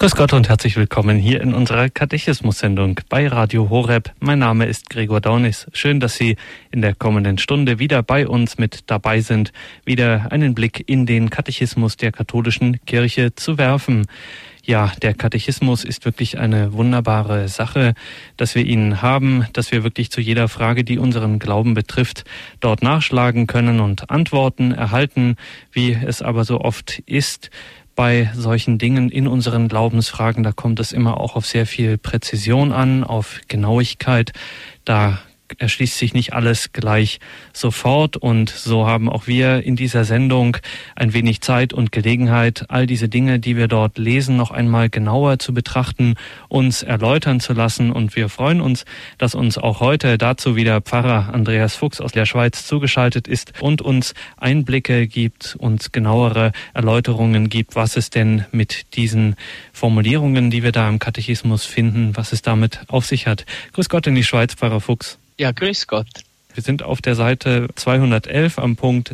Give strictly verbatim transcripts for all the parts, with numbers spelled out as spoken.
Grüß Gott und herzlich willkommen hier in unserer Katechismus-Sendung bei Radio Horeb. Mein Name ist Gregor Daunis. Schön, dass Sie in der kommenden Stunde wieder bei uns mit dabei sind, wieder einen Blick in den Katechismus der katholischen Kirche zu werfen. Ja, der Katechismus ist wirklich eine wunderbare Sache, dass wir ihn haben, dass wir wirklich zu jeder Frage, die unseren Glauben betrifft, dort nachschlagen können und Antworten erhalten, wie es aber so oft ist. Bei solchen Dingen in unseren Glaubensfragen, da kommt es immer auch auf sehr viel Präzision an, auf Genauigkeit. Da erschließt sich nicht alles gleich sofort, und so haben auch wir in dieser Sendung ein wenig Zeit und Gelegenheit, all diese Dinge, die wir dort lesen, noch einmal genauer zu betrachten, uns erläutern zu lassen, und wir freuen uns, dass uns auch heute dazu wieder Pfarrer Andreas Fuchs aus der Schweiz zugeschaltet ist und uns Einblicke gibt, uns genauere Erläuterungen gibt, was es denn mit diesen Formulierungen, die wir da im Katechismus finden, was es damit auf sich hat. Grüß Gott in die Schweiz, Pfarrer Fuchs. Ja, grüß Gott. Wir sind auf der Seite zweihundertelf am Punkt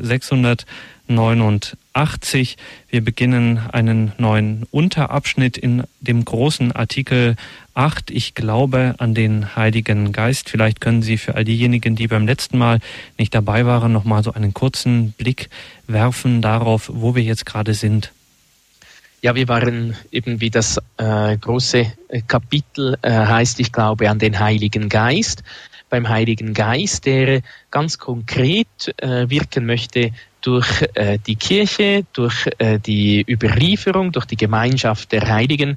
sechshundertneunundachtzig. Wir beginnen einen neuen Unterabschnitt in dem großen Artikel acht. Ich glaube an den Heiligen Geist. Vielleicht können Sie für all diejenigen, die beim letzten Mal nicht dabei waren, noch mal so einen kurzen Blick werfen darauf, wo wir jetzt gerade sind. Ja, wir waren eben, wie das äh, große Kapitel äh, heißt, ich glaube an den Heiligen Geist. Beim Heiligen Geist, der ganz konkret äh, wirken möchte durch äh, die Kirche, durch äh, die Überlieferung, durch die Gemeinschaft der Heiligen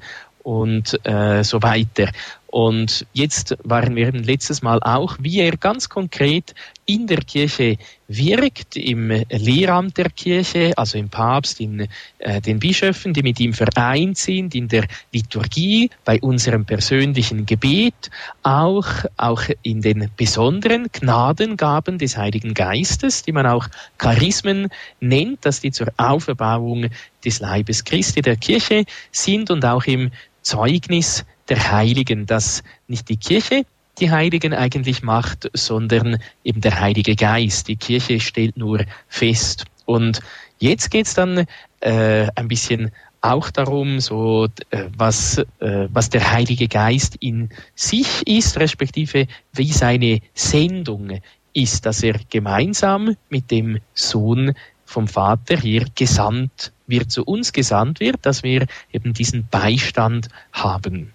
und äh, so weiter. Und jetzt waren wir eben letztes Mal auch, wie er ganz konkret in der Kirche wirkt, im Lehramt der Kirche, also im Papst, in äh, den Bischöfen, die mit ihm vereint sind, in der Liturgie, bei unserem persönlichen Gebet, auch, auch in den besonderen Gnadengaben des Heiligen Geistes, die man auch Charismen nennt, dass die zur Auferbauung des Leibes Christi der Kirche sind, und auch im Zeugnis der Heiligen, dass nicht die Kirche die Heiligen eigentlich macht, sondern eben der Heilige Geist. Die Kirche stellt nur fest. Und jetzt geht's dann äh, ein bisschen auch darum, so äh, was, äh, was der Heilige Geist in sich ist, respektive wie seine Sendung ist, dass er gemeinsam mit dem Sohn vom Vater hier gesandt wird, zu uns gesandt wird, dass wir eben diesen Beistand haben.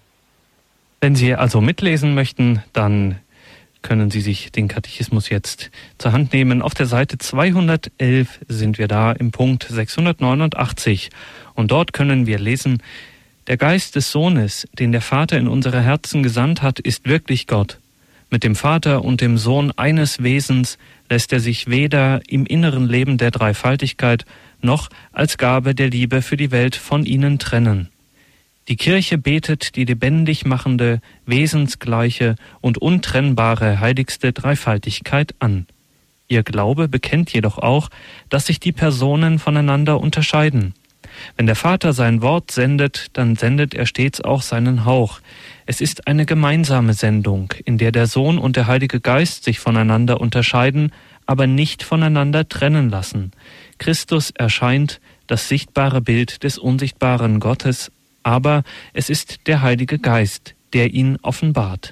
Wenn Sie also mitlesen möchten, dann können Sie sich den Katechismus jetzt zur Hand nehmen. Auf der Seite zweihundertelf sind wir da im Punkt sechshundertneunundachtzig. Und dort können wir lesen: Der Geist des Sohnes, den der Vater in unsere Herzen gesandt hat, ist wirklich Gott. Mit dem Vater und dem Sohn eines Wesens lässt er sich weder im inneren Leben der Dreifaltigkeit noch als Gabe der Liebe für die Welt von ihnen trennen. Die Kirche betet die lebendig machende, wesensgleiche und untrennbare heiligste Dreifaltigkeit an. Ihr Glaube bekennt jedoch auch, dass sich die Personen voneinander unterscheiden. Wenn der Vater sein Wort sendet, dann sendet er stets auch seinen Hauch. Es ist eine gemeinsame Sendung, in der der Sohn und der Heilige Geist sich voneinander unterscheiden, aber nicht voneinander trennen lassen. Christus erscheint, das sichtbare Bild des unsichtbaren Gottes, aber es ist der Heilige Geist, der ihn offenbart.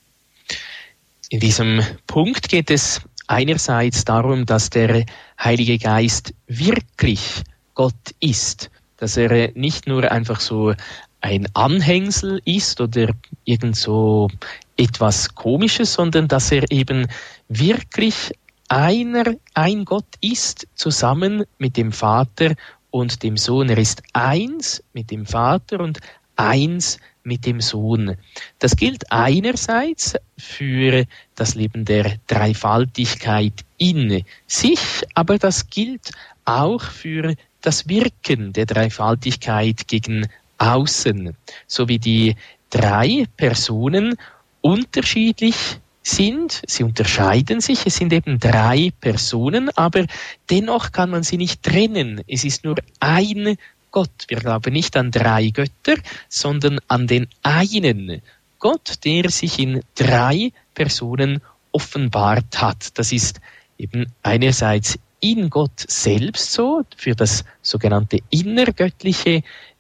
In diesem Punkt geht es einerseits darum, dass der Heilige Geist wirklich Gott ist, dass er nicht nur einfach so ein Anhängsel ist oder irgend so etwas Komisches, sondern dass er eben wirklich einer, ein Gott ist, zusammen mit dem Vater und dem Sohn. Er ist eins mit dem Vater und eins mit dem Sohn. Das gilt einerseits für das Leben der Dreifaltigkeit in sich, aber das gilt auch für das Wirken der Dreifaltigkeit gegen außen, so wie die drei Personen unterschiedlich sind, sie unterscheiden sich, es sind eben drei Personen, aber dennoch kann man sie nicht trennen. Es ist nur ein Gott. Wir glauben nicht an drei Götter, sondern an den einen Gott, der sich in drei Personen offenbart hat. Das ist eben einerseits in Gott selbst so, für das sogenannte Innergöttliche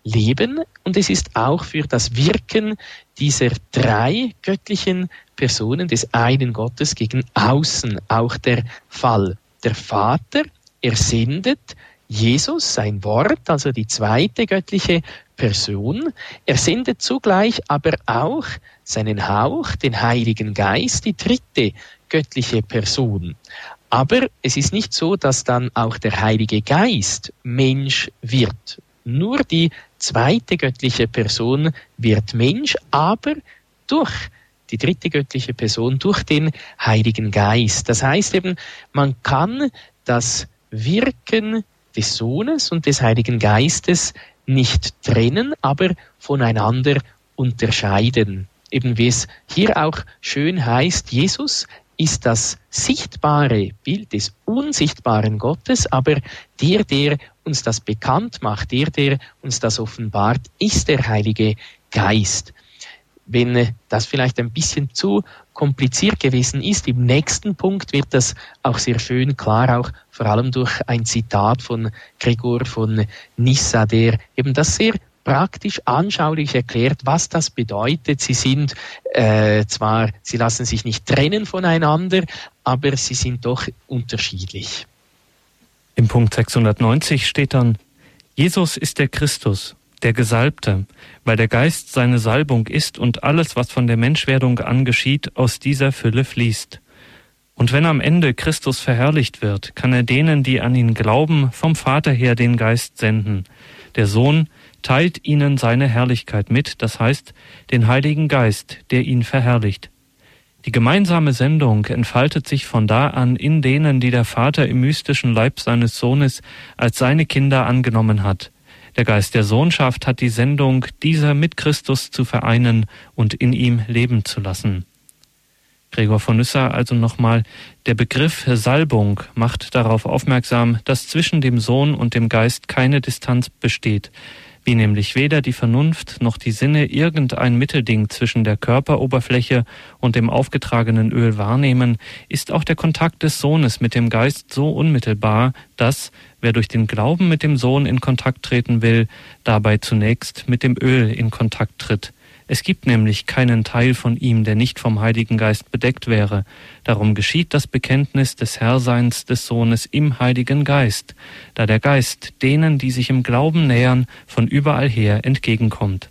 Leben und es ist auch für das Wirken dieser drei göttlichen Personen des einen Gottes gegen außen auch der Fall. Der Vater, er sendet Jesus, sein Wort, also die zweite göttliche Person. Er sendet zugleich aber auch seinen Hauch, den Heiligen Geist, die dritte göttliche Person. Aber es ist nicht so, dass dann auch der Heilige Geist Mensch wird. Nur die zweite göttliche Person wird Mensch, aber durch die dritte göttliche Person, durch den Heiligen Geist. Das heißt eben, man kann das Wirken des Sohnes und des Heiligen Geistes nicht trennen, aber voneinander unterscheiden. Eben wie es hier auch schön heißt, Jesus ist das sichtbare Bild des unsichtbaren Gottes, aber der, der uns das bekannt macht, der, der uns das offenbart, ist der Heilige Geist. Wenn das vielleicht ein bisschen zu kompliziert gewesen ist, im nächsten Punkt wird das auch sehr schön klar, auch vor allem durch ein Zitat von Gregor von Nyssa, der eben das sehr praktisch anschaulich erklärt, was das bedeutet. Sie sind äh, zwar, sie lassen sich nicht trennen voneinander, aber sie sind doch unterschiedlich. Im Punkt sechshundertneunzig steht dann: Jesus ist der Christus, der Gesalbte, weil der Geist seine Salbung ist und alles, was von der Menschwerdung an geschieht, aus dieser Fülle fließt. Und wenn am Ende Christus verherrlicht wird, kann er denen, die an ihn glauben, vom Vater her den Geist senden. Der Sohn teilt ihnen seine Herrlichkeit mit, das heißt den Heiligen Geist, der ihn verherrlicht. Die gemeinsame Sendung entfaltet sich von da an in denen, die der Vater im mystischen Leib seines Sohnes als seine Kinder angenommen hat. Der Geist der Sohnschaft hat die Sendung, dieser mit Christus zu vereinen und in ihm leben zu lassen. Gregor von Nyssa also nochmal: Der Begriff Salbung macht darauf aufmerksam, dass zwischen dem Sohn und dem Geist keine Distanz besteht, wie nämlich weder die Vernunft noch die Sinne irgendein Mittelding zwischen der Körperoberfläche und dem aufgetragenen Öl wahrnehmen, ist auch der Kontakt des Sohnes mit dem Geist so unmittelbar, dass, wer durch den Glauben mit dem Sohn in Kontakt treten will, dabei zunächst mit dem Öl in Kontakt tritt. Es gibt nämlich keinen Teil von ihm, der nicht vom Heiligen Geist bedeckt wäre. Darum geschieht das Bekenntnis des Herrseins des Sohnes im Heiligen Geist, da der Geist denen, die sich im Glauben nähern, von überall her entgegenkommt.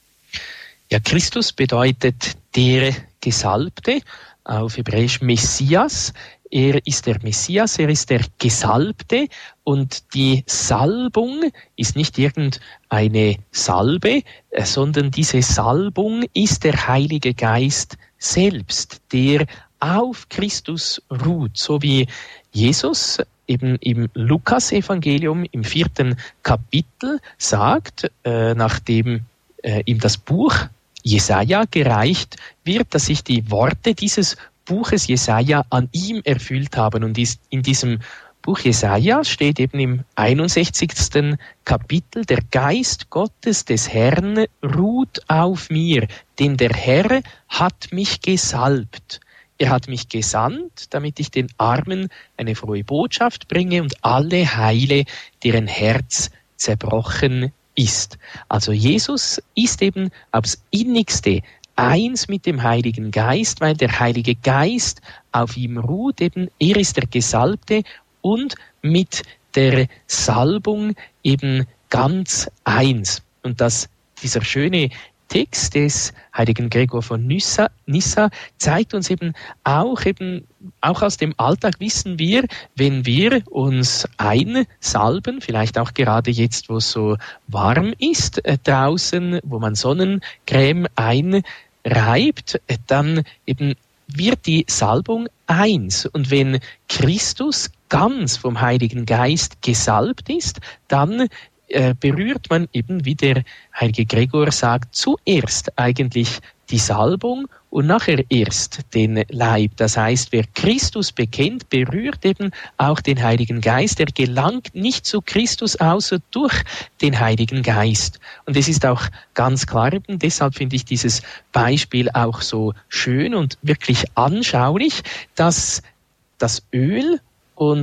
Ja, Christus bedeutet der Gesalbte, auf Hebräisch Messias. Er ist der Messias, er ist der Gesalbte und die Salbung ist nicht irgendeine Salbe, sondern diese Salbung ist der Heilige Geist selbst, der auf Christus ruht, so wie Jesus eben im Lukas-Evangelium im vierten Kapitel sagt, äh, nachdem äh, ihm das Buch Jesaja gereicht wird, dass sich die Worte dieses Buches Jesaja an ihm erfüllt haben. Und in diesem Buch Jesaja steht eben im einundsechzigsten Kapitel: Der Geist Gottes des Herrn ruht auf mir, denn der Herr hat mich gesalbt. Er hat mich gesandt, damit ich den Armen eine frohe Botschaft bringe und alle heile, deren Herz zerbrochen ist. Also Jesus ist eben aufs Innigste eins mit dem Heiligen Geist, weil der Heilige Geist auf ihm ruht, eben er ist der Gesalbte und mit der Salbung eben ganz eins. Und das, dieser schöne Text des heiligen Gregor von Nyssa, Nyssa zeigt uns eben auch, eben auch aus dem Alltag wissen wir, wenn wir uns einsalben, vielleicht auch gerade jetzt, wo es so warm ist äh, draußen, wo man Sonnencreme ein reibt, dann eben wird die Salbung eins. Und wenn Christus ganz vom Heiligen Geist gesalbt ist, dann äh, berührt man eben, wie der heilige Gregor sagt, zuerst eigentlich die Salbung und nachher erst den Leib. Das heißt, wer Christus bekennt, berührt eben auch den Heiligen Geist. Er gelangt nicht zu Christus außer durch den Heiligen Geist. Und es ist auch ganz klar, eben deshalb finde ich dieses Beispiel auch so schön und wirklich anschaulich, dass das Öl und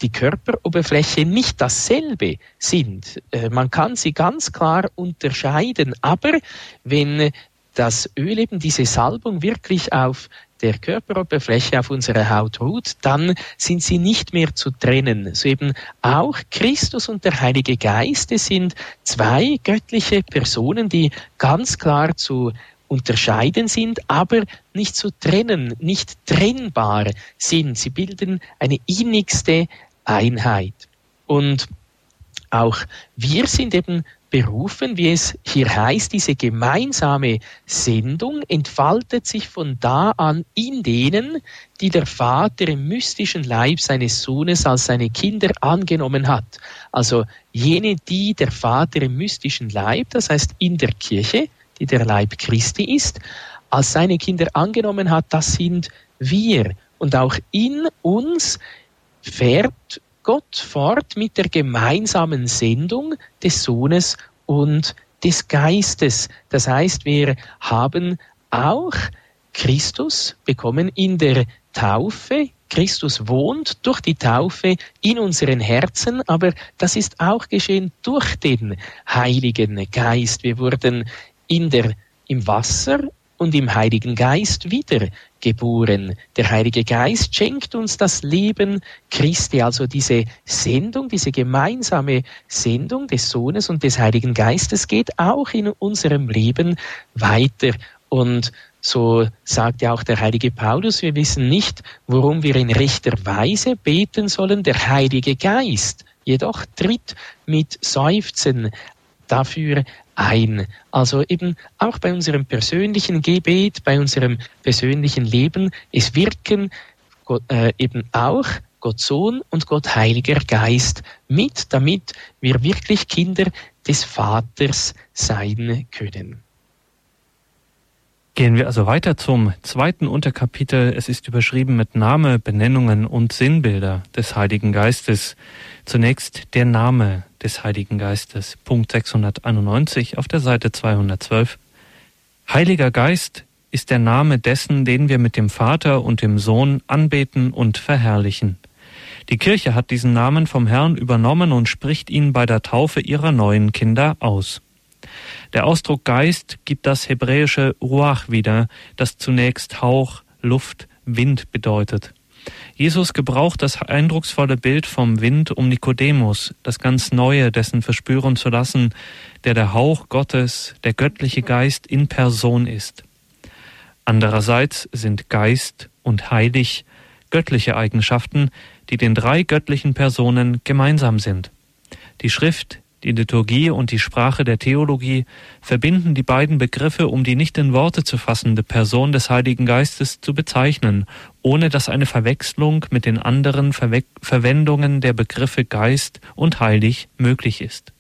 die Körperoberfläche nicht dasselbe sind. Äh, man kann sie ganz klar unterscheiden, aber wenn das Öl, eben diese Salbung, wirklich auf der Körperoberfläche, auf unserer Haut ruht, dann sind sie nicht mehr zu trennen. So eben auch Christus und der Heilige Geist, es sind zwei göttliche Personen, die ganz klar zu unterscheiden sind, aber nicht zu trennen, nicht trennbar sind. Sie bilden eine innigste Einheit. Und auch wir sind eben berufen, wie es hier heißt, diese gemeinsame Sendung entfaltet sich von da an in denen, die der Vater im mystischen Leib seines Sohnes als seine Kinder angenommen hat. Also jene, die der Vater im mystischen Leib, das heißt in der Kirche, die der Leib Christi ist, als seine Kinder angenommen hat, das sind wir. Und auch in uns fährt Gott fort mit der gemeinsamen Sendung des Sohnes und des Geistes. Das heißt, wir haben auch Christus bekommen in der Taufe. Christus wohnt durch die Taufe in unseren Herzen, aber das ist auch geschehen durch den Heiligen Geist. Wir wurden in der, im Wasser und im Heiligen Geist wiedergeboren. Der Heilige Geist schenkt uns das Leben Christi, also diese Sendung, diese gemeinsame Sendung des Sohnes und des Heiligen Geistes geht auch in unserem Leben weiter. Und so sagt ja auch der heilige Paulus, wir wissen nicht, worum wir in rechter Weise beten sollen. Der Heilige Geist jedoch tritt mit Seufzen dafür ein. Also eben auch bei unserem persönlichen Gebet, bei unserem persönlichen Leben, es wirken Gott, äh, eben auch Gott Sohn und Gott Heiliger Geist mit, damit wir wirklich Kinder des Vaters sein können. Gehen wir also weiter zum zweiten Unterkapitel. Es ist überschrieben mit Name, Benennungen und Sinnbilder des Heiligen Geistes. Zunächst der Name des Heiligen Geistes, Punkt sechshunderteinundneunzig auf der Seite zweihundertzwölf. Heiliger Geist ist der Name dessen, den wir mit dem Vater und dem Sohn anbeten und verherrlichen. Die Kirche hat diesen Namen vom Herrn übernommen und spricht ihn bei der Taufe ihrer neuen Kinder aus. Der Ausdruck Geist gibt das hebräische Ruach wieder, das zunächst Hauch, Luft, Wind bedeutet. Jesus gebraucht das eindrucksvolle Bild vom Wind, um Nikodemus, das ganz Neue dessen verspüren zu lassen, der der Hauch Gottes, der göttliche Geist in Person ist. Andererseits sind Geist und Heilig göttliche Eigenschaften, die den drei göttlichen Personen gemeinsam sind. Die Schrift, die Liturgie und die Sprache der Theologie verbinden die beiden Begriffe, um die nicht in Worte zu fassende Person des Heiligen Geistes zu bezeichnen, ohne dass eine Verwechslung mit den anderen Verwe- Verwendungen der Begriffe Geist und Heilig möglich ist.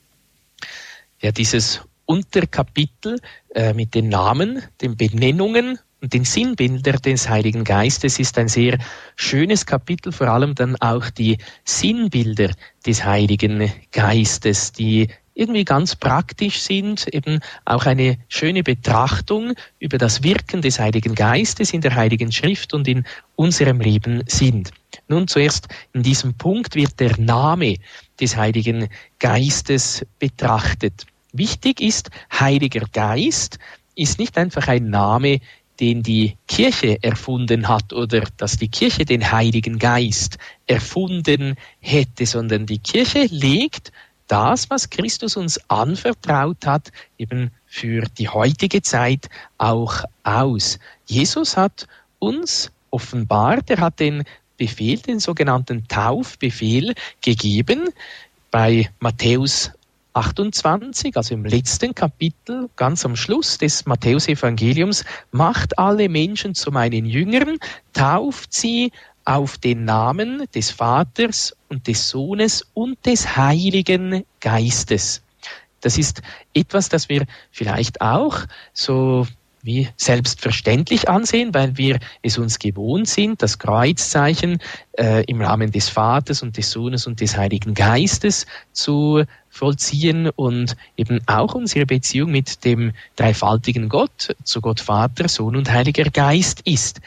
Ja, dieses Unterkapitel äh, mit den Namen, den Benennungen und den Sinnbildern des Heiligen Geistes ist ein sehr schönes Kapitel, vor allem dann auch die Sinnbilder des Heiligen Geistes, die irgendwie ganz praktisch sind, eben auch eine schöne Betrachtung über das Wirken des Heiligen Geistes in der Heiligen Schrift und in unserem Leben sind. Nun zuerst in diesem Punkt wird der Name des Heiligen Geistes betrachtet. Wichtig ist, Heiliger Geist ist nicht einfach ein Name, den die Kirche erfunden hat oder dass die Kirche den Heiligen Geist erfunden hätte, sondern die Kirche legt das, was Christus uns anvertraut hat, eben für die heutige Zeit auch aus. Jesus hat uns offenbart, er hat den Befehl, den sogenannten Taufbefehl gegeben bei Matthäus achtundzwanzig, also im letzten Kapitel, ganz am Schluss des Matthäus-Evangeliums, macht alle Menschen zu meinen Jüngern, tauft sie auf den Namen des Vaters und des Sohnes und des Heiligen Geistes. Das ist etwas, das wir vielleicht auch so wie selbstverständlich ansehen, weil wir es uns gewohnt sind, das Kreuzzeichen äh, im Namen des Vaters und des Sohnes und des Heiligen Geistes zu vollziehen und eben auch unsere Beziehung mit dem dreifaltigen Gott, zu Gott Vater, Sohn und Heiliger Geist ist.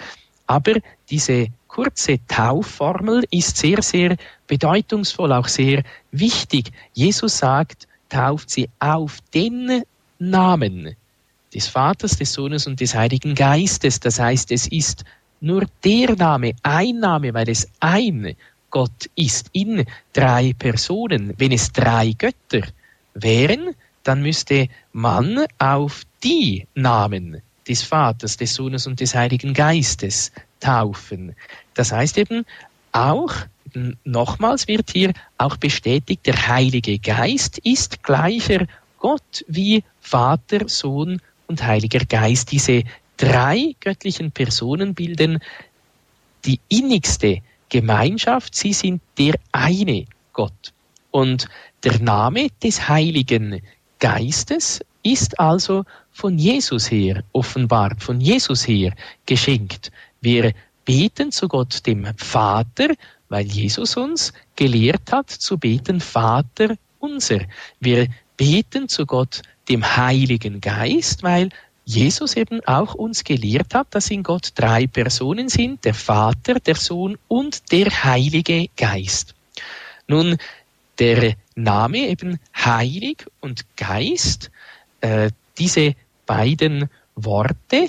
Aber diese kurze Taufformel ist sehr, sehr bedeutungsvoll, auch sehr wichtig. Jesus sagt, tauft sie auf den Namen des Vaters, des Sohnes und des Heiligen Geistes. Das heißt, es ist nur der Name, ein Name, weil es ein Gott ist in drei Personen. Wenn es drei Götter wären, dann müsste man auf die Namen des Vaters, des Sohnes und des Heiligen Geistes taufen. Das heißt eben auch, nochmals wird hier auch bestätigt, der Heilige Geist ist gleicher Gott wie Vater, Sohn und Heiliger Geist. Diese drei göttlichen Personen bilden die innigste Gemeinschaft. Sie sind der eine Gott. Und der Name des Heiligen Geistes ist also von Jesus her offenbart, von Jesus her geschenkt. Wir beten zu Gott, dem Vater, weil Jesus uns gelehrt hat zu beten, Vater unser. Wir beten zu Gott, dem Heiligen Geist, weil Jesus eben auch uns gelehrt hat, dass in Gott drei Personen sind, der Vater, der Sohn und der Heilige Geist. Nun, der Name eben Heilig und Geist, äh, diese beiden Worte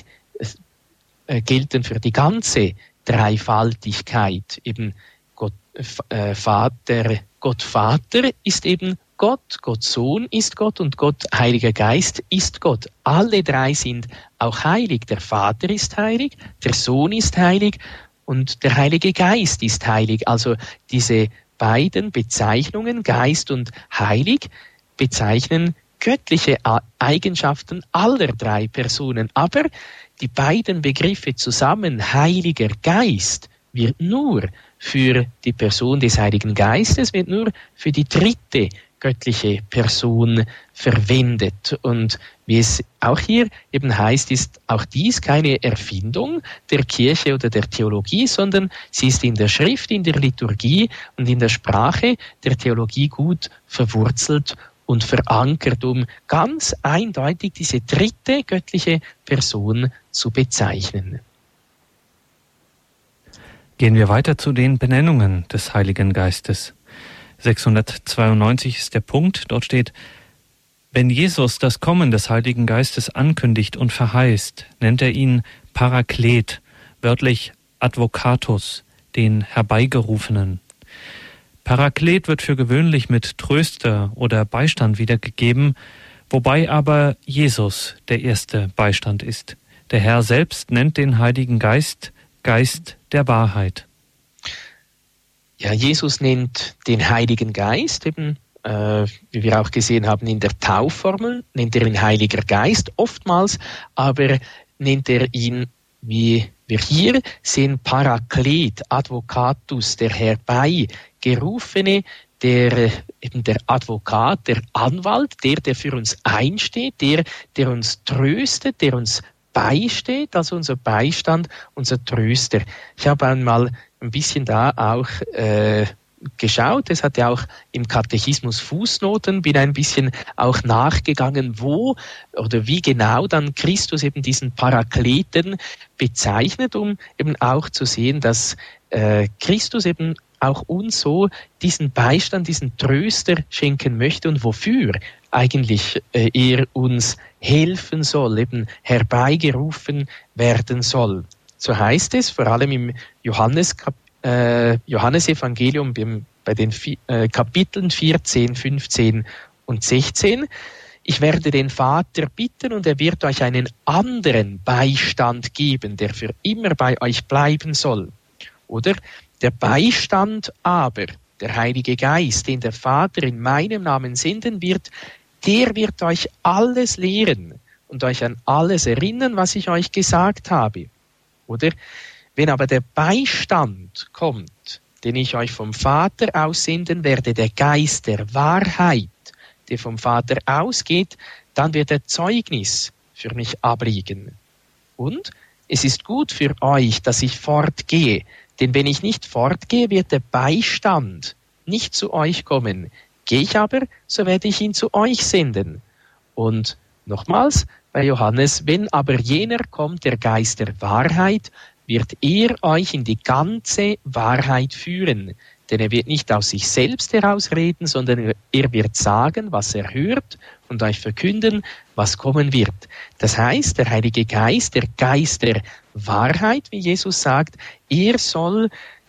äh, gelten für die ganze Dreifaltigkeit. Eben Gott, äh, Vater, Gott Vater ist eben Gott, Gott Sohn ist Gott und Gott Heiliger Geist ist Gott. Alle drei sind auch heilig. Der Vater ist heilig, der Sohn ist heilig und der Heilige Geist ist heilig. Also diese beiden Bezeichnungen, Geist und Heilig, bezeichnen göttliche Eigenschaften aller drei Personen. Aber die beiden Begriffe zusammen, Heiliger Geist, wird nur für die Person des Heiligen Geistes, wird nur für die dritte göttliche Person verwendet. Und wie es auch hier eben heißt, ist auch dies keine Erfindung der Kirche oder der Theologie, sondern sie ist in der Schrift, in der Liturgie und in der Sprache der Theologie gut verwurzelt und verankert, um ganz eindeutig diese dritte göttliche Person zu bezeichnen. Gehen wir weiter zu den Benennungen des Heiligen Geistes. sechshundertzweiundneunzig ist der Punkt, dort steht: Wenn Jesus das Kommen des Heiligen Geistes ankündigt und verheißt, nennt er ihn Paraklet, wörtlich Advocatus, den Herbeigerufenen. Paraklet wird für gewöhnlich mit Tröster oder Beistand wiedergegeben, wobei aber Jesus der erste Beistand ist. Der Herr selbst nennt den Heiligen Geist Geist der Wahrheit. Ja, Jesus nennt den Heiligen Geist, eben, äh, wie wir auch gesehen haben in der Taufformel, nennt er ihn Heiliger Geist oftmals, aber nennt er ihn, wie wir hier sehen, Paraklet, Advocatus, der Herbeigerufene, der, eben der Advokat, der Anwalt, der, der für uns einsteht, der, der uns tröstet, der uns beisteht, also unser Beistand, unser Tröster. Ich habe einmal ein bisschen da auch äh, geschaut, es hat ja auch im Katechismus Fußnoten, bin ein bisschen auch nachgegangen, wo oder wie genau dann Christus eben diesen Parakleten bezeichnet, um eben auch zu sehen, dass äh, Christus eben auch uns so diesen Beistand, diesen Tröster schenken möchte und wofür eigentlich äh, er uns helfen soll, eben herbeigerufen werden soll. So heißt es, vor allem im Johannes, äh, Johannesevangelium bei den äh, Kapiteln vierzehn, fünfzehn und sechzehn. Ich werde den Vater bitten und er wird euch einen anderen Beistand geben, der für immer bei euch bleiben soll. Oder der Beistand aber, der Heilige Geist, den der Vater in meinem Namen senden wird, der wird euch alles lehren und euch an alles erinnern, was ich euch gesagt habe. Oder wenn aber der Beistand kommt, den ich euch vom Vater aussenden werde, der Geist der Wahrheit, der vom Vater ausgeht, dann wird er Zeugnis für mich ablegen. Und es ist gut für euch, dass ich fortgehe, denn wenn ich nicht fortgehe, wird der Beistand nicht zu euch kommen. Gehe ich aber, so werde ich ihn zu euch senden. Und nochmals bei Johannes, wenn aber jener kommt, der Geist der Wahrheit, wird er euch in die ganze Wahrheit führen. Denn er wird nicht aus sich selbst herausreden, sondern er wird sagen, was er hört und euch verkünden, was kommen wird. Das heißt, der Heilige Geist, der Geist der Wahrheit, wie Jesus sagt, er soll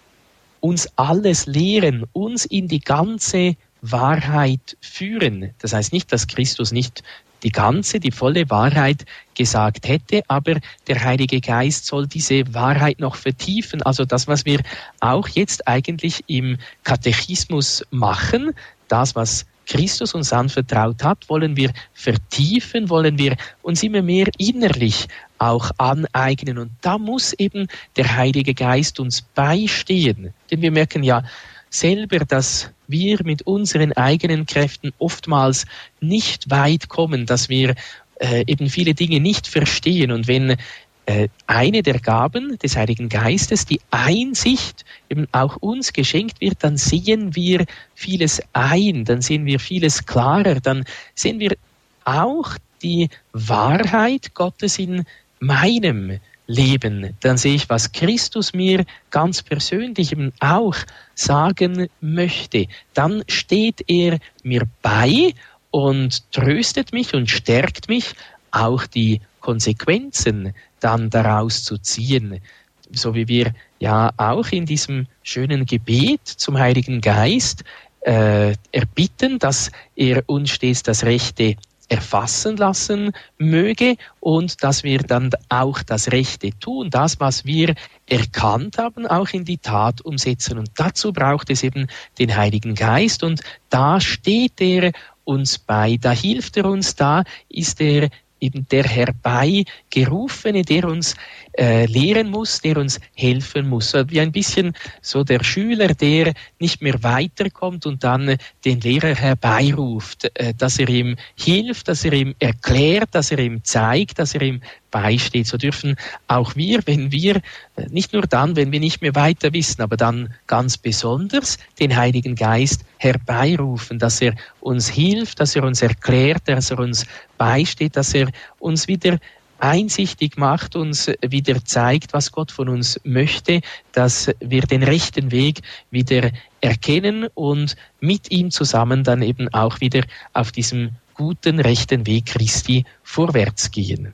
uns alles lehren, uns in die ganze Wahrheit führen. Das heißt nicht, dass Christus nicht die ganze, die volle Wahrheit gesagt hätte, aber der Heilige Geist soll diese Wahrheit noch vertiefen. Also das, was wir auch jetzt eigentlich im Katechismus machen, das, was Christus uns anvertraut hat, wollen wir vertiefen, wollen wir uns immer mehr innerlich auch aneignen. Und da muss eben der Heilige Geist uns beistehen. Denn wir merken ja selber, dass wir mit unseren eigenen Kräften oftmals nicht weit kommen, dass wir äh, eben viele Dinge nicht verstehen. Und wenn äh, eine der Gaben des Heiligen Geistes, die Einsicht, eben auch uns geschenkt wird, dann sehen wir vieles ein, dann sehen wir vieles klarer, dann sehen wir auch die Wahrheit Gottes in meinem Leben. Dann sehe ich, was Christus mir ganz persönlich eben auch sagen möchte. Dann steht er mir bei und tröstet mich und stärkt mich, auch die Konsequenzen dann daraus zu ziehen. So wie wir ja auch in diesem schönen Gebet zum Heiligen Geist äh, erbitten, dass er uns stets das Rechte erfassen lassen möge und dass wir dann auch das Rechte tun, das, was wir erkannt haben, auch in die Tat umsetzen. Und dazu braucht es eben den Heiligen Geist und da steht er uns bei, da hilft er uns, da ist er eben der Herbeigerufene, der uns äh, lehren muss, der uns helfen muss. So wie ein bisschen so der Schüler, der nicht mehr weiterkommt und dann äh, den Lehrer herbeiruft, äh, dass er ihm hilft, dass er ihm erklärt, dass er ihm zeigt, dass er ihm beisteht. So dürfen auch wir, wenn wir, äh, nicht nur dann, wenn wir nicht mehr weiter wissen, aber dann ganz besonders den Heiligen Geist herbeirufen, dass er uns hilft, dass er uns erklärt, dass er uns beisteht, dass er uns wieder einsichtig macht, uns wieder zeigt, was Gott von uns möchte, dass wir den rechten Weg wieder erkennen und mit ihm zusammen dann eben auch wieder auf diesem guten, rechten Weg Christi vorwärts gehen.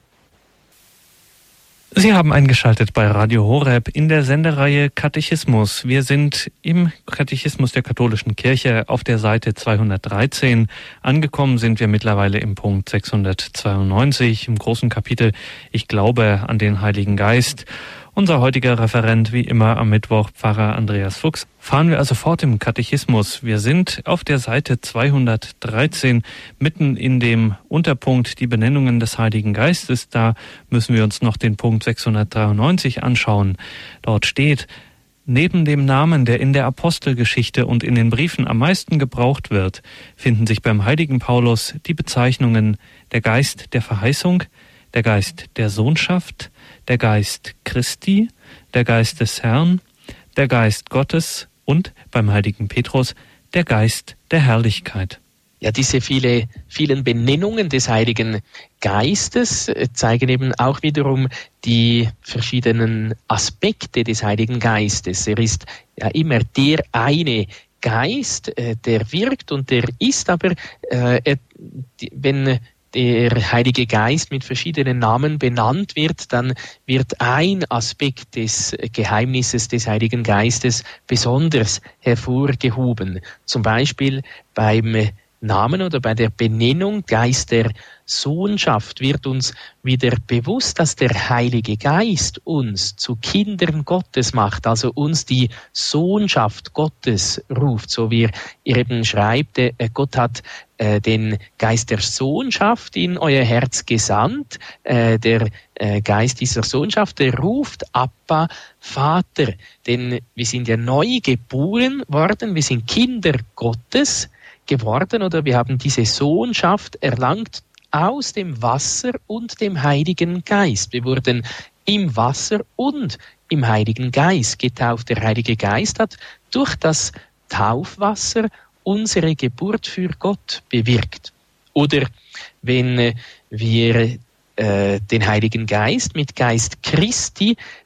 Sie haben eingeschaltet bei Radio Horeb in der Sendereihe Katechismus. Wir sind im Katechismus der katholischen Kirche auf der Seite zweihundertdreizehn. Angekommen sind wir mittlerweile im Punkt sechshundertzweiundneunzig im großen Kapitel Ich glaube an den Heiligen Geist. Unser heutiger Referent, wie immer am Mittwoch, Pfarrer Andreas Fuchs. Fahren wir also fort im Katechismus. Wir sind auf der Seite zweihundertdreizehn, mitten in dem Unterpunkt die Benennungen des Heiligen Geistes. Da müssen wir uns noch den Punkt sechshundertdreiundneunzig anschauen. Dort steht: Neben dem Namen, der in der Apostelgeschichte und in den Briefen am meisten gebraucht wird, finden sich beim heiligen Paulus die Bezeichnungen der Geist der Verheißung, der Geist der Sohnschaft, der Geist Christi, der Geist des Herrn, der Geist Gottes und beim heiligen Petrus der Geist der Herrlichkeit. Ja, diese viele, vielen Benennungen des Heiligen Geistes zeigen eben auch wiederum die verschiedenen Aspekte des Heiligen Geistes. Er ist ja immer der eine Geist, der wirkt und der ist, aber äh, er, wenn der Heilige Geist mit verschiedenen Namen benannt wird, dann wird ein Aspekt des Geheimnisses des Heiligen Geistes besonders hervorgehoben. Zum Beispiel beim Namen oder bei der Benennung Geist der Sohnschaft wird uns wieder bewusst, dass der Heilige Geist uns zu Kindern Gottes macht, also uns die Sohnschaft Gottes ruft, so wie er eben schreibt, äh, Gott hat äh, den Geist der Sohnschaft in euer Herz gesandt, äh, der äh, Geist dieser Sohnschaft, der ruft Abba, Vater, denn wir sind ja neu geboren worden, wir sind Kinder Gottes geworden oder wir haben diese Sohnschaft erlangt aus dem Wasser und dem Heiligen Geist. Wir wurden im Wasser und im Heiligen Geist getauft. Der Heilige Geist hat durch das Taufwasser unsere Geburt für Gott bewirkt. Oder wenn wir äh, den Heiligen Geist mit Geist Christi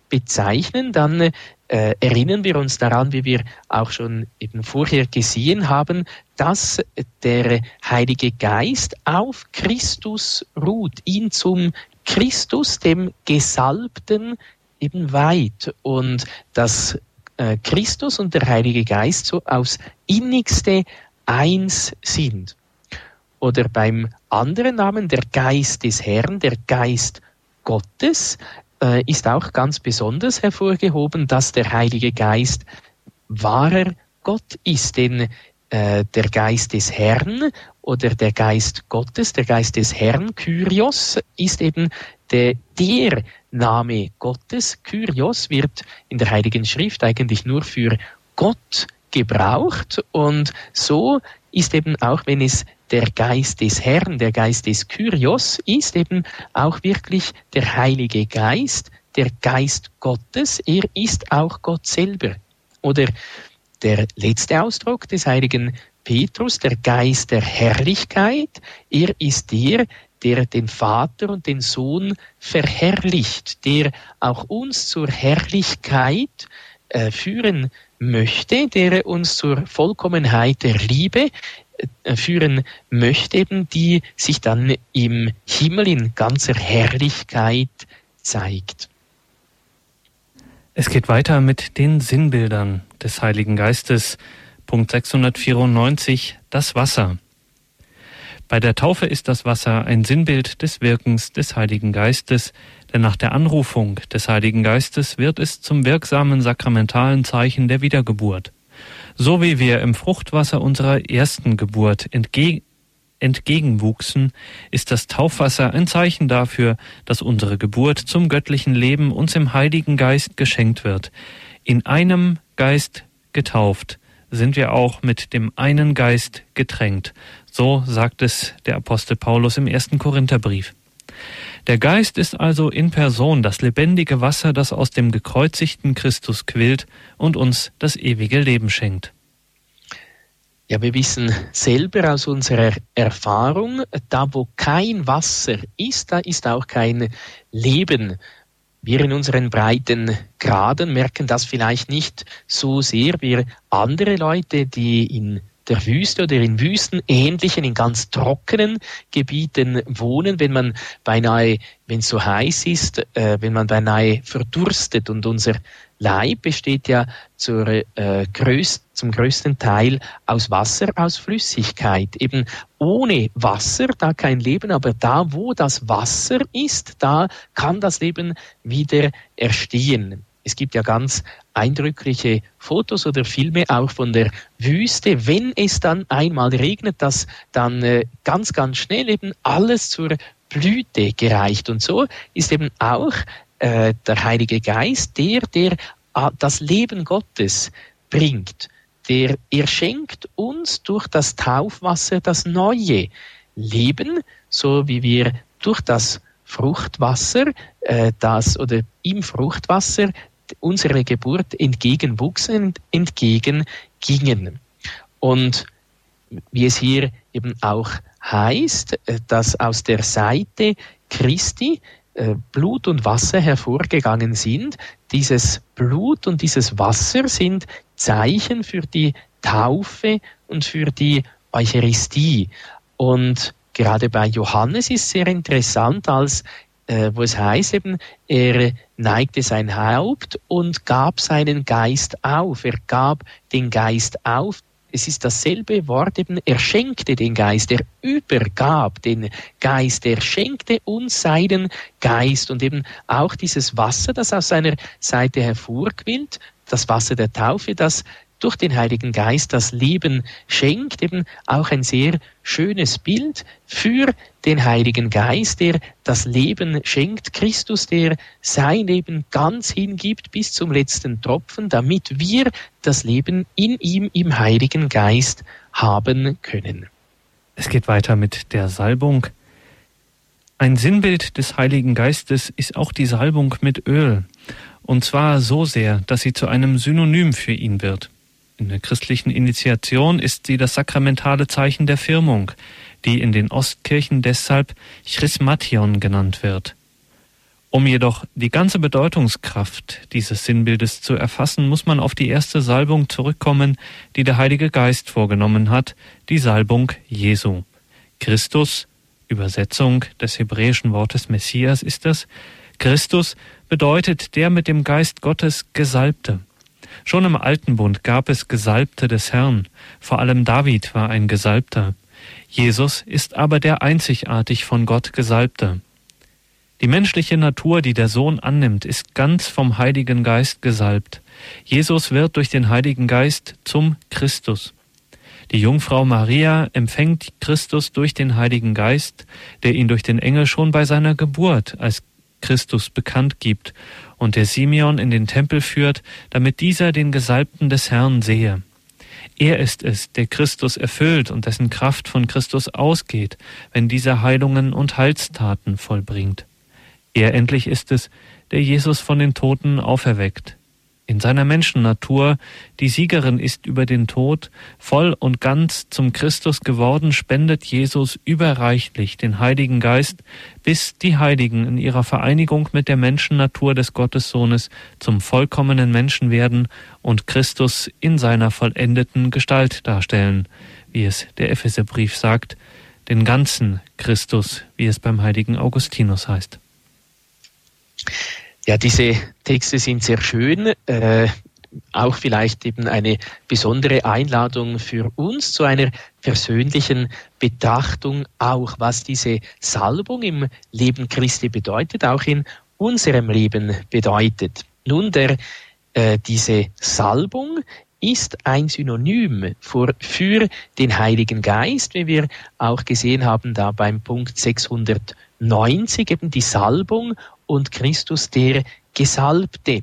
bezeichnen, dann äh, erinnern wir uns daran, wie wir auch schon eben vorher gesehen haben, dass der Heilige Geist auf Christus ruht, ihn zum Christus, dem Gesalbten, eben weiht, und dass äh, Christus und der Heilige Geist so aufs Innigste eins sind. Oder beim anderen Namen, der Geist des Herrn, der Geist Gottes, äh, ist auch ganz besonders hervorgehoben, dass der Heilige Geist wahrer Gott ist, denn äh, der Geist des Herrn oder der Geist Gottes, der Geist des Herrn, Kyrios, ist eben der, der Name Gottes. Kyrios wird in der Heiligen Schrift eigentlich nur für Gott gebraucht, und so ist eben auch, wenn es der Geist des Herrn, der Geist des Kyrios ist, eben auch wirklich der Heilige Geist, der Geist Gottes, er ist auch Gott selber. Oder der letzte Ausdruck des heiligen Petrus, der Geist der Herrlichkeit, er ist der, der den Vater und den Sohn verherrlicht, der auch uns zur Herrlichkeit äh, führen möchte, der uns zur Vollkommenheit der Liebe äh, führen möchte, eben, die sich dann im Himmel in ganzer Herrlichkeit zeigt. Es geht weiter mit den Sinnbildern des Heiligen Geistes. Punkt sechshundertvierundneunzig, das Wasser. Bei der Taufe ist das Wasser ein Sinnbild des Wirkens des Heiligen Geistes, denn nach der Anrufung des Heiligen Geistes wird es zum wirksamen sakramentalen Zeichen der Wiedergeburt. So wie wir im Fruchtwasser unserer ersten Geburt entge- entgegenwuchsen, ist das Taufwasser ein Zeichen dafür, dass unsere Geburt zum göttlichen Leben uns im Heiligen Geist geschenkt wird. In einem Geist getauft sind wir auch mit dem einen Geist getränkt. So sagt es der Apostel Paulus im ersten Korintherbrief. Der Geist ist also in Person das lebendige Wasser, das aus dem gekreuzigten Christus quillt und uns das ewige Leben schenkt. Ja, wir wissen selber aus unserer Erfahrung, da wo kein Wasser ist, da ist auch kein Leben. Wir in unseren breiten Graden merken das vielleicht nicht so sehr wie andere Leute, die in der Wüste oder in wüstenähnlichen, in ganz trockenen Gebieten wohnen, wenn man beinahe, wenn es so heiß ist, äh, wenn man beinahe verdurstet, und unser Leib besteht ja zur, äh, größt, zum größten Teil aus Wasser, aus Flüssigkeit. Eben ohne Wasser, da kein Leben, aber da, wo das Wasser ist, da kann das Leben wieder erstehen. Es gibt ja ganz eindrückliche Fotos oder Filme auch von der Wüste. Wenn es dann einmal regnet, dass dann äh, ganz, ganz schnell eben alles zur Blüte gereicht. Und so ist eben auch äh, der Heilige Geist der, der äh, das Leben Gottes bringt. Der, er schenkt uns durch das Taufwasser das neue Leben, so wie wir durch das Fruchtwasser, äh, das oder im Fruchtwasser unsere Geburt entgegenwuchsen, entgegengingen. Und wie es hier eben auch heißt, dass aus der Seite Christi Blut und Wasser hervorgegangen sind. Dieses Blut und dieses Wasser sind Zeichen für die Taufe und für die Eucharistie. Und gerade bei Johannes ist sehr interessant, als äh, wo es heißt eben, er neigte sein Haupt und gab seinen Geist auf. Er gab den Geist auf. Es ist dasselbe Wort eben, er schenkte den Geist, er übergab den Geist, er schenkte uns seinen Geist, und eben auch dieses Wasser, das aus seiner Seite hervorquillt, das Wasser der Taufe, das durch den Heiligen Geist das Leben schenkt, eben auch ein sehr schönes Bild für den Heiligen Geist, der das Leben schenkt, Christus, der sein Leben ganz hingibt bis zum letzten Tropfen, damit wir das Leben in ihm im Heiligen Geist haben können. Es geht weiter mit der Salbung. Ein Sinnbild des Heiligen Geistes ist auch die Salbung mit Öl, und zwar so sehr, dass sie zu einem Synonym für ihn wird. In der christlichen Initiation ist sie das sakramentale Zeichen der Firmung, die in den Ostkirchen deshalb Chrismation genannt wird. Um jedoch die ganze Bedeutungskraft dieses Sinnbildes zu erfassen, muss man auf die erste Salbung zurückkommen, die der Heilige Geist vorgenommen hat, die Salbung Jesu. Christus, Übersetzung des hebräischen Wortes Messias ist das, Christus bedeutet der mit dem Geist Gottes Gesalbte. Schon im Alten Bund gab es Gesalbte des Herrn, vor allem David war ein Gesalbter. Jesus ist aber der einzigartig von Gott Gesalbte. Die menschliche Natur, die der Sohn annimmt, ist ganz vom Heiligen Geist gesalbt. Jesus wird durch den Heiligen Geist zum Christus. Die Jungfrau Maria empfängt Christus durch den Heiligen Geist, der ihn durch den Engel schon bei seiner Geburt als Christus bekannt gibt und der Simeon in den Tempel führt, damit dieser den Gesalbten des Herrn sehe. Er ist es, der Christus erfüllt und dessen Kraft von Christus ausgeht, wenn dieser Heilungen und Heilstaten vollbringt. Er endlich ist es, der Jesus von den Toten auferweckt. In seiner Menschennatur, die Siegerin ist über den Tod, voll und ganz zum Christus geworden, spendet Jesus überreichlich den Heiligen Geist, bis die Heiligen in ihrer Vereinigung mit der Menschennatur des Gottessohnes zum vollkommenen Menschen werden und Christus in seiner vollendeten Gestalt darstellen, wie es der Epheserbrief sagt, den ganzen Christus, wie es beim heiligen Augustinus heißt. Ja, diese Texte sind sehr schön, äh, auch vielleicht eben eine besondere Einladung für uns zu einer persönlichen Betrachtung, auch was diese Salbung im Leben Christi bedeutet, auch in unserem Leben bedeutet. Nun, der, äh, diese Salbung ist ein Synonym für, für den Heiligen Geist, wie wir auch gesehen haben da beim Punkt sechshundertneunzig, eben die Salbung und Christus der Gesalbte.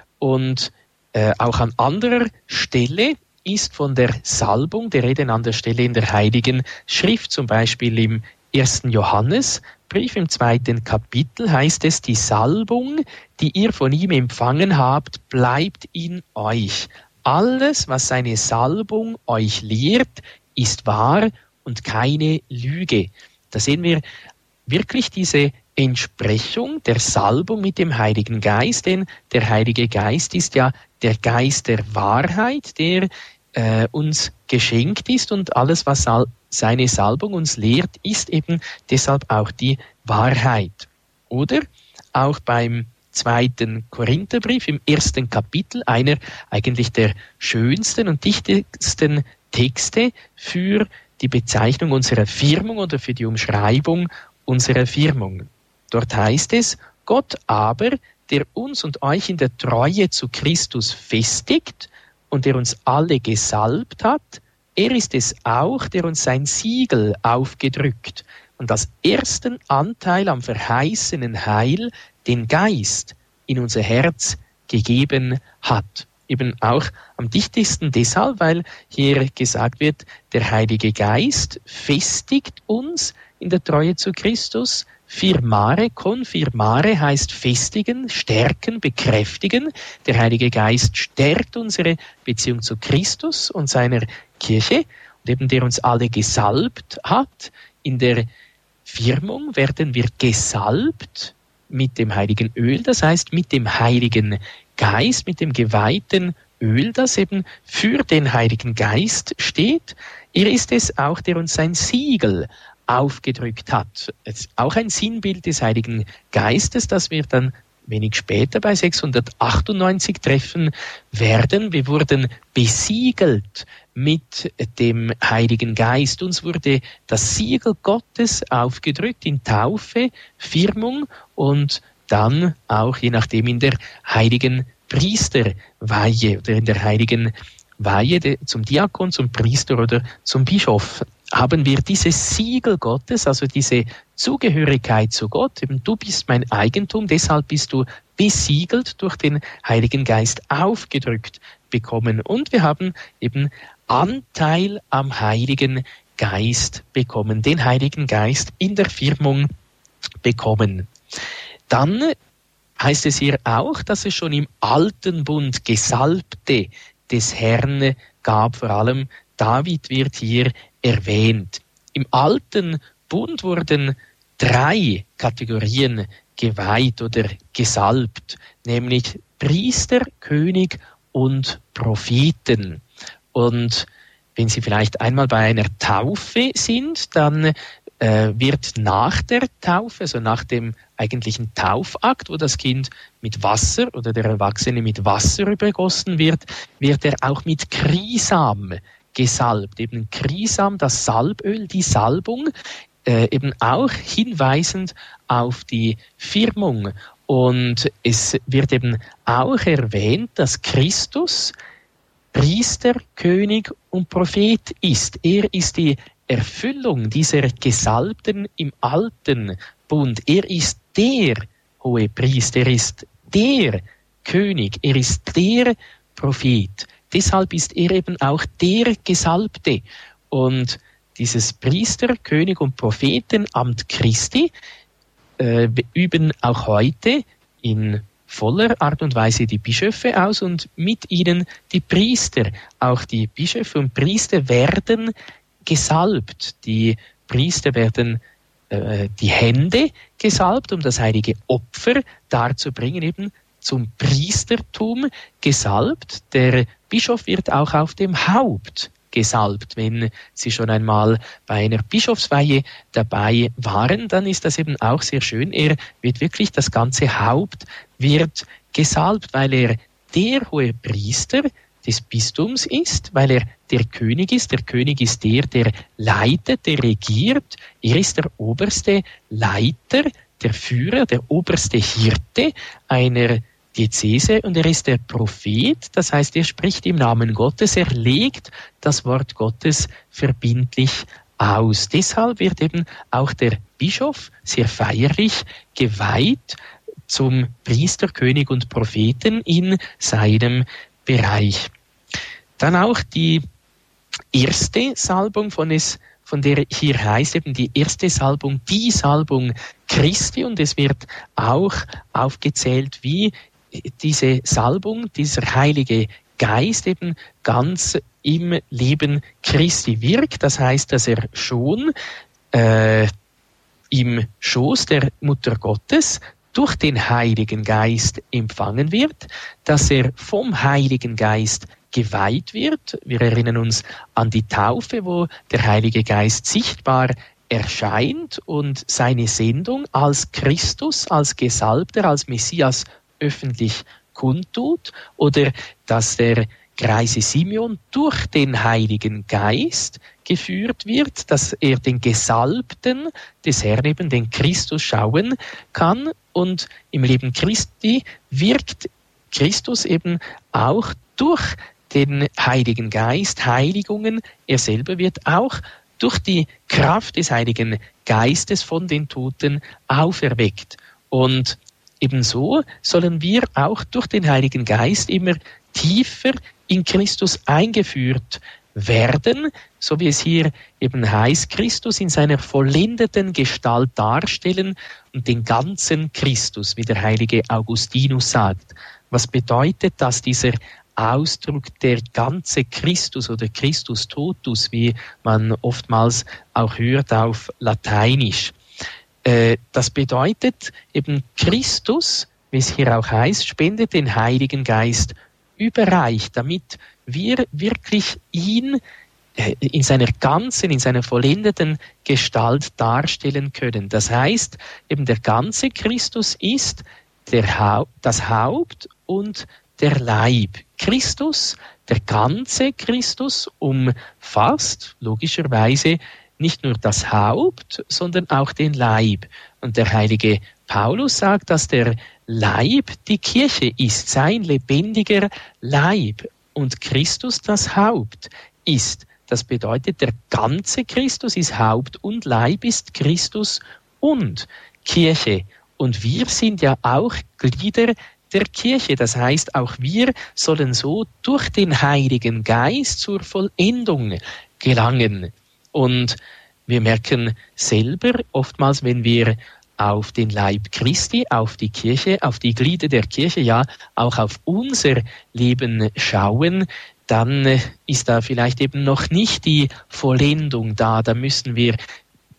Und äh, auch an anderer Stelle ist von der Salbung der Rede, an anderer Stelle in der Heiligen Schrift, zum Beispiel im ersten Johannesbrief im zweiten Kapitel heißt es, die Salbung, die ihr von ihm empfangen habt, bleibt in euch. Alles, was seine Salbung euch lehrt, ist wahr und keine Lüge. Da sehen wir wirklich diese Entsprechung der Salbung mit dem Heiligen Geist, denn der Heilige Geist ist ja der Geist der Wahrheit, der äh, uns geschenkt ist und alles, was sal- seine Salbung uns lehrt, ist eben deshalb auch die Wahrheit. Oder auch beim zweiten Korintherbrief im ersten Kapitel, einer eigentlich der schönsten und dichtesten Texte für die Bezeichnung unserer Firmung oder für die Umschreibung unserer Firmung. Dort heißt es, Gott aber, der uns und euch in der Treue zu Christus festigt und der uns alle gesalbt hat, er ist es auch, der uns sein Siegel aufgedrückt und als ersten Anteil am verheißenen Heil den Geist in unser Herz gegeben hat. Eben auch am dichtesten deshalb, weil hier gesagt wird, der Heilige Geist festigt uns in der Treue zu Christus. Firmare, confirmare heißt festigen, stärken, bekräftigen. Der Heilige Geist stärkt unsere Beziehung zu Christus und seiner Kirche, und eben der uns alle gesalbt hat. In der Firmung werden wir gesalbt mit dem heiligen Öl, das heißt mit dem Heiligen Geist, mit dem geweihten Öl, das eben für den Heiligen Geist steht. Er ist es auch, der uns sein Siegel aufgedrückt hat. Es ist auch ein Sinnbild des Heiligen Geistes, das wir dann wenig später bei sechshundertachtundneunzig treffen werden. Wir wurden besiegelt mit dem Heiligen Geist. Uns wurde das Siegel Gottes aufgedrückt in Taufe, Firmung und dann auch je nachdem in der heiligen Priesterweihe oder in der heiligen Weihe zum Diakon, zum Priester oder zum Bischof haben wir dieses Siegel Gottes, also diese Zugehörigkeit zu Gott. Eben, du bist mein Eigentum, deshalb bist du besiegelt durch den Heiligen Geist aufgedrückt bekommen. Und wir haben eben Anteil am Heiligen Geist bekommen, den Heiligen Geist in der Firmung bekommen. Dann heißt es hier auch, dass es schon im Alten Bund Gesalbte des Herrn gab, vor allem David wird hier erwähnt. Im Alten Bund wurden drei Kategorien geweiht oder gesalbt, nämlich Priester, König und Propheten. Und wenn Sie vielleicht einmal bei einer Taufe sind, dann äh, wird nach der Taufe, also nach dem eigentlichen Taufakt, wo das Kind mit Wasser oder der Erwachsene mit Wasser übergossen wird, wird er auch mit Chrisam gesalbt. Eben Chrisam, das Salböl, die Salbung, äh, eben auch hinweisend auf die Firmung. Und es wird eben auch erwähnt, dass Christus Priester, König und Prophet ist. Er ist die Erfüllung dieser Gesalbten im alten Bund. Er ist der hohe Priester, er ist der König, er ist der Prophet. Deshalb ist er eben auch der Gesalbte. Und dieses Priester, König und Prophetenamt Christi äh, üben auch heute in voller Art und Weise die Bischöfe aus und mit ihnen die Priester. Auch die Bischöfe und Priester werden gesalbt. Die Priester werden äh, die Hände gesalbt, um das heilige Opfer darzubringen, eben zum Priestertum gesalbt. Der Bischof wird auch auf dem Haupt gesalbt. Wenn Sie schon einmal bei einer Bischofsweihe dabei waren, dann ist das eben auch sehr schön. Er wird wirklich, das ganze Haupt wird gesalbt, weil er der hohe Priester des Bistums ist, weil er der König ist. Der König ist der, der leitet, der regiert. Er ist der oberste Leiter, der Führer, der oberste Hirte einer Diözese und er ist der Prophet, das heißt, er spricht im Namen Gottes, er legt das Wort Gottes verbindlich aus. Deshalb wird eben auch der Bischof sehr feierlich geweiht zum Priester, König und Propheten in seinem Bereich. Dann auch die erste Salbung, von es, von der hier heißt, eben die erste Salbung, die Salbung Christi, und es wird auch aufgezählt, wie diese Salbung, dieser Heilige Geist eben ganz im Leben Christi wirkt. Das heißt, dass er schon äh, im Schoß der Mutter Gottes durch den Heiligen Geist empfangen wird, dass er vom Heiligen Geist geweiht wird. Wir erinnern uns an die Taufe, wo der Heilige Geist sichtbar erscheint und seine Sendung als Christus, als Gesalbter, als Messias öffentlich kundtut, oder dass der greise Simeon durch den Heiligen Geist geführt wird, dass er den Gesalbten des Herrn, eben den Christus, schauen kann, und im Leben Christi wirkt Christus eben auch durch den Heiligen Geist Heiligungen. Er selber wird auch durch die Kraft des Heiligen Geistes von den Toten auferweckt. Und ebenso sollen wir auch durch den Heiligen Geist immer tiefer in Christus eingeführt werden, so wie es hier eben heißt, Christus in seiner vollendeten Gestalt darstellen und den ganzen Christus, wie der heilige Augustinus sagt. Was bedeutet das, dieser Ausdruck, der ganze Christus oder Christus totus, wie man oftmals auch hört auf Lateinisch? Das bedeutet eben, Christus, wie es hier auch heißt, spendet den Heiligen Geist überreicht, damit wir wirklich ihn in seiner ganzen, in seiner vollendeten Gestalt darstellen können. Das heißt, eben der ganze Christus ist der Haupt, das Haupt und der Leib. Christus, der ganze Christus, umfasst logischerweise nicht nur das Haupt, sondern auch den Leib. Und der heilige Paulus sagt, dass der Leib die Kirche ist, sein lebendiger Leib, und Christus das Haupt ist. Das bedeutet, der ganze Christus ist Haupt und Leib ist Christus und Kirche. Und wir sind ja auch Glieder der Kirche. Das heißt, auch wir sollen so durch den Heiligen Geist zur Vollendung gelangen. Und wir merken selber oftmals, wenn wir auf den Leib Christi, auf die Kirche, auf die Glieder der Kirche, ja auch auf unser Leben schauen, dann ist da vielleicht eben noch nicht die Vollendung da. Da müssen wir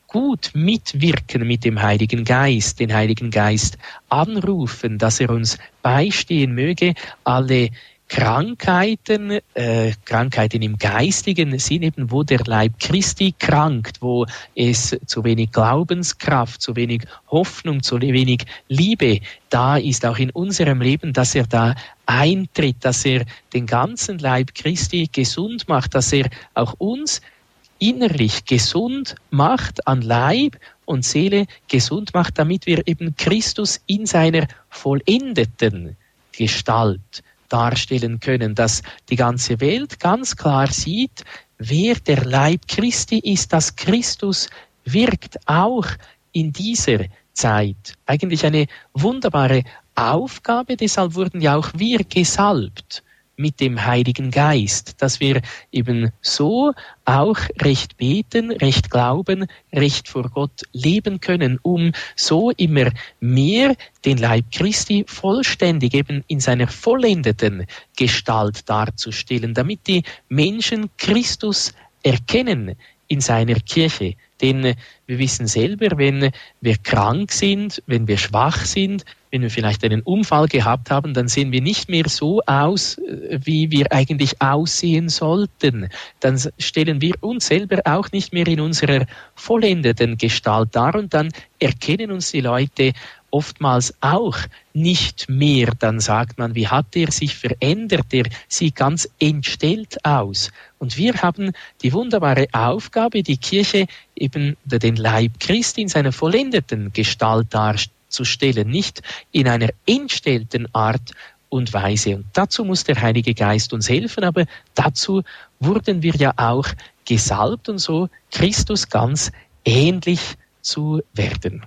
gut mitwirken mit dem Heiligen Geist, den Heiligen Geist anrufen, dass er uns beistehen möge, alle Krankheiten, äh, Krankheiten im geistigen Sinn eben, wo der Leib Christi krankt, wo es zu wenig Glaubenskraft, zu wenig Hoffnung, zu wenig Liebe da ist, auch in unserem Leben, dass er da eintritt, dass er den ganzen Leib Christi gesund macht, dass er auch uns innerlich gesund macht, an Leib und Seele gesund macht, damit wir eben Christus in seiner vollendeten Gestalt darstellen können, dass die ganze Welt ganz klar sieht, wer der Leib Christi ist, dass Christus wirkt, auch in dieser Zeit. Eigentlich eine wunderbare Aufgabe, deshalb wurden ja auch wir gesalbt mit dem Heiligen Geist, dass wir eben so auch recht beten, recht glauben, recht vor Gott leben können, um so immer mehr den Leib Christi vollständig eben in seiner vollendeten Gestalt darzustellen, damit die Menschen Christus erkennen in seiner Kirche. Denn wir wissen selber, wenn wir krank sind, wenn wir schwach sind, wenn wir vielleicht einen Unfall gehabt haben, dann sehen wir nicht mehr so aus, wie wir eigentlich aussehen sollten. Dann stellen wir uns selber auch nicht mehr in unserer vollendeten Gestalt dar und dann erkennen uns die Leute oftmals auch nicht mehr. Dann sagt man, wie hat er sich verändert? Er sieht ganz entstellt aus. Und wir haben die wunderbare Aufgabe, die Kirche eben den Leib Christi in seiner vollendeten Gestalt darzustellen, nicht in einer entstellten Art und Weise. Und dazu muss der Heilige Geist uns helfen, aber dazu wurden wir ja auch gesalbt, und so Christus ganz ähnlich zu werden.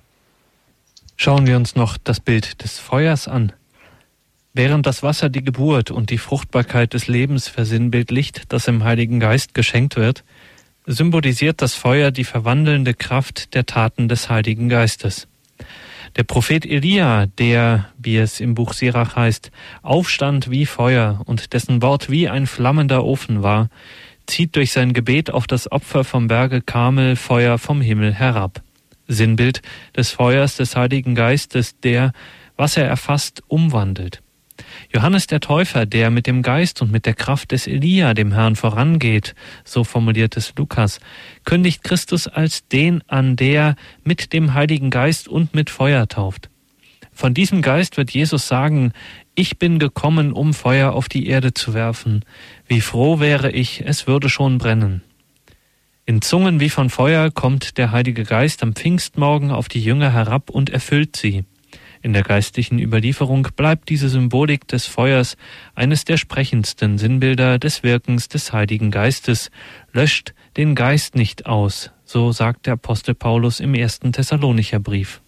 Schauen wir uns noch das Bild des Feuers an. Während das Wasser die Geburt und die Fruchtbarkeit des Lebens versinnbildlicht, das im Heiligen Geist geschenkt wird, symbolisiert das Feuer die verwandelnde Kraft der Taten des Heiligen Geistes. Der Prophet Elia, der, wie es im Buch Sirach heißt, aufstand wie Feuer und dessen Wort wie ein flammender Ofen war, zieht durch sein Gebet auf das Opfer vom Berge Karmel Feuer vom Himmel herab. Sinnbild des Feuers des Heiligen Geistes, der, was er erfasst, umwandelt. Johannes der Täufer, der mit dem Geist und mit der Kraft des Elia dem Herrn vorangeht, so formuliert es Lukas, kündigt Christus als den an, der mit dem Heiligen Geist und mit Feuer tauft. Von diesem Geist wird Jesus sagen, ich bin gekommen, um Feuer auf die Erde zu werfen. Wie froh wäre ich, es würde schon brennen. In Zungen wie von Feuer kommt der Heilige Geist am Pfingstmorgen auf die Jünger herab und erfüllt sie. In der geistlichen Überlieferung bleibt diese Symbolik des Feuers eines der sprechendsten Sinnbilder des Wirkens des Heiligen Geistes, löscht den Geist nicht aus, so sagt der Apostel Paulus im ersten Thessalonicher Brief.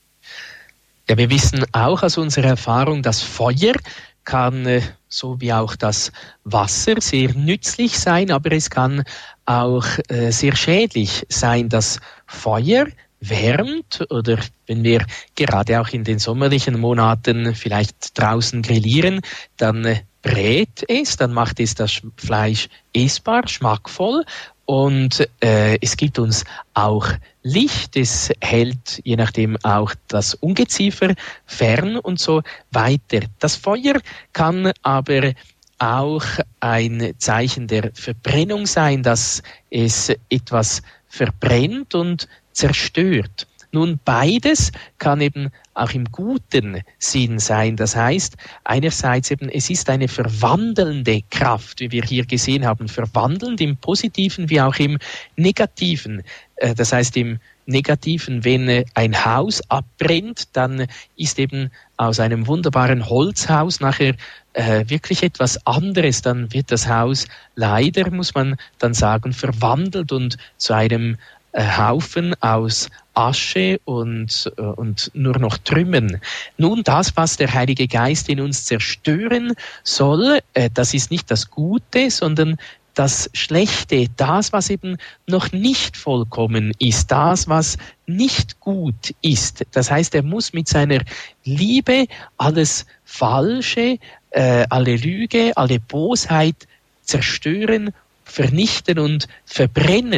Ja, wir wissen auch aus unserer Erfahrung, dass Feuer kann, so wie auch das Wasser, sehr nützlich sein, aber es kann auch äh, sehr schädlich sein. Das Feuer wärmt, oder wenn wir gerade auch in den sommerlichen Monaten vielleicht draußen grillieren, dann äh, brät es, dann macht es das Fleisch essbar, schmackvoll. Und äh, es gibt uns auch Licht, es hält je nachdem auch das Ungeziefer fern und so weiter. Das Feuer kann aber auch ein Zeichen der Verbrennung sein, dass es etwas verbrennt und zerstört. Nun, beides kann eben auch im guten Sinn sein. Das heißt, einerseits eben, es ist eine verwandelnde Kraft, wie wir hier gesehen haben, verwandelnd im Positiven wie auch im Negativen. Das heißt, im Negativen, wenn ein Haus abbrennt, dann ist eben aus einem wunderbaren Holzhaus nachher äh, wirklich etwas anderes. Dann wird das Haus leider, muss man dann sagen, verwandelt und zu einem Haufen aus Asche und, und nur noch Trümmern. Nun, das, was der Heilige Geist in uns zerstören soll, das ist nicht das Gute, sondern das Schlechte, das, was eben noch nicht vollkommen ist, das, was nicht gut ist. Das heißt, er muss mit seiner Liebe alles Falsche, äh, alle Lüge, alle Bosheit zerstören, vernichten und verbrennen.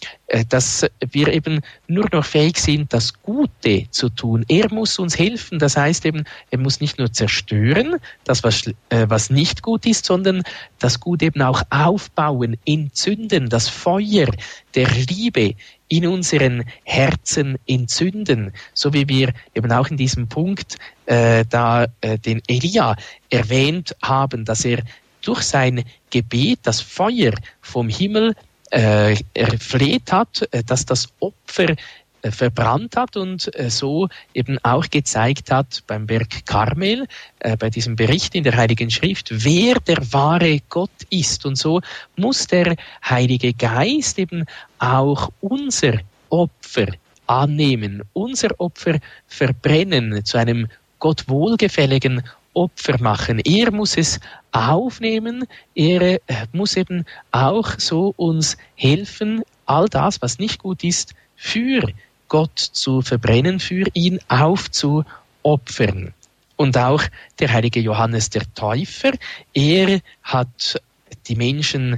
dass wir eben nur noch fähig sind, das Gute zu tun. Er muss uns helfen, das heißt eben, er muss nicht nur zerstören, das was, äh, was nicht gut ist, sondern das Gute eben auch aufbauen, entzünden, das Feuer der Liebe in unseren Herzen entzünden, so wie wir eben auch in diesem Punkt äh, da äh, den Elia erwähnt haben, dass er durch sein Gebet das Feuer vom Himmel äh, erfleht hat, äh, dass das Opfer äh, verbrannt hat und äh, so eben auch gezeigt hat beim Berg Karmel, äh, bei diesem Bericht in der Heiligen Schrift, wer der wahre Gott ist. Und so muss der Heilige Geist eben auch unser Opfer annehmen, unser Opfer verbrennen, zu einem Gott wohlgefälligen Opfer machen. Er muss es aufnehmen, er muss eben auch so uns helfen, all das, was nicht gut ist, für Gott zu verbrennen, für ihn aufzuopfern. Und auch der heilige Johannes der Täufer, er hat die Menschen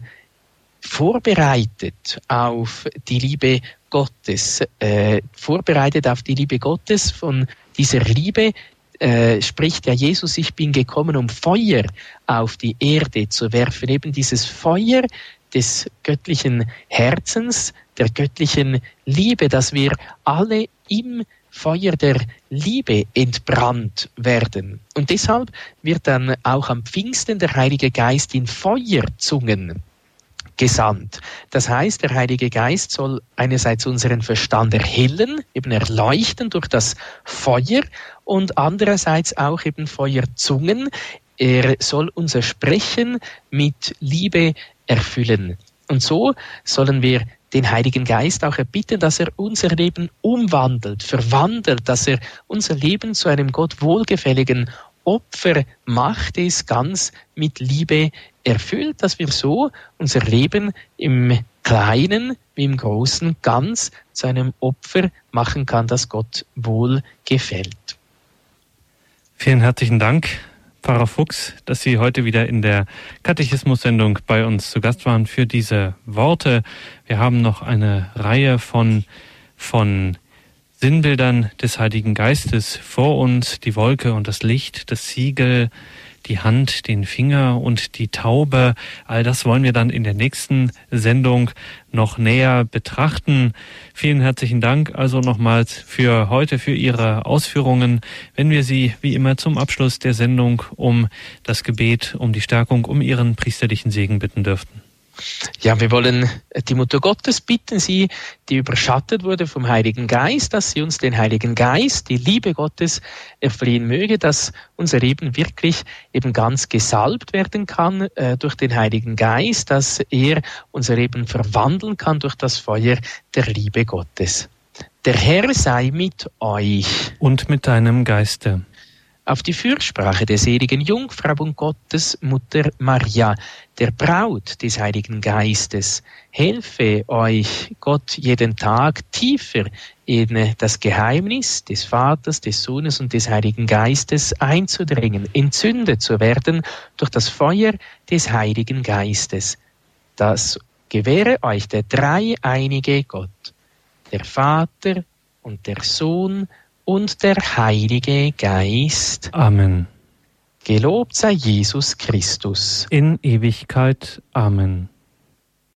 vorbereitet auf die Liebe Gottes, äh, vorbereitet auf die Liebe Gottes. Von dieser Liebe Äh, spricht ja Jesus, ich bin gekommen, um Feuer auf die Erde zu werfen. Eben dieses Feuer des göttlichen Herzens, der göttlichen Liebe, dass wir alle im Feuer der Liebe entbrannt werden. Und deshalb wird dann auch am Pfingsten der Heilige Geist in Feuerzungen gesandt. Das heißt, der Heilige Geist soll einerseits unseren Verstand erhellen, eben erleuchten durch das Feuer und andererseits auch eben Feuerzungen. Er soll unser Sprechen mit Liebe erfüllen. Und so sollen wir den Heiligen Geist auch erbitten, dass er unser Leben umwandelt, verwandelt, dass er unser Leben zu einem Gott wohlgefälligen Opfer macht, es ganz mit Liebe erfüllt, dass wir so unser Leben im Kleinen wie im Großen ganz zu einem Opfer machen kann, das Gott wohl gefällt. Vielen herzlichen Dank, Pfarrer Fuchs, dass Sie heute wieder in der Katechismus-Sendung bei uns zu Gast waren für diese Worte. Wir haben noch eine Reihe von, von Sinnbildern des Heiligen Geistes vor uns, die Wolke und das Licht, das Siegel, die Hand, den Finger und die Taube. All das wollen wir dann in der nächsten Sendung noch näher betrachten. Vielen herzlichen Dank also nochmals für heute, für Ihre Ausführungen. Wenn wir Sie wie immer zum Abschluss der Sendung um das Gebet, um die Stärkung, um Ihren priesterlichen Segen bitten dürften. Ja, wir wollen die Mutter Gottes bitten, sie, die überschattet wurde vom Heiligen Geist, dass sie uns den Heiligen Geist, die Liebe Gottes erflehen möge, dass unser Leben wirklich eben ganz gesalbt werden kann äh, durch den Heiligen Geist, dass er unser Leben verwandeln kann durch das Feuer der Liebe Gottes. Der Herr sei mit euch. Und mit deinem Geiste. Auf die Fürsprache der seligen Jungfrau und Gottes Mutter Maria, der Braut des Heiligen Geistes, helfe euch Gott jeden Tag tiefer in das Geheimnis des Vaters, des Sohnes und des Heiligen Geistes einzudringen, entzündet zu werden durch das Feuer des Heiligen Geistes. Das gewähre euch der dreieinige Gott, der Vater und der Sohn und der Heilige Geist. Amen. Gelobt sei Jesus Christus. In Ewigkeit. Amen.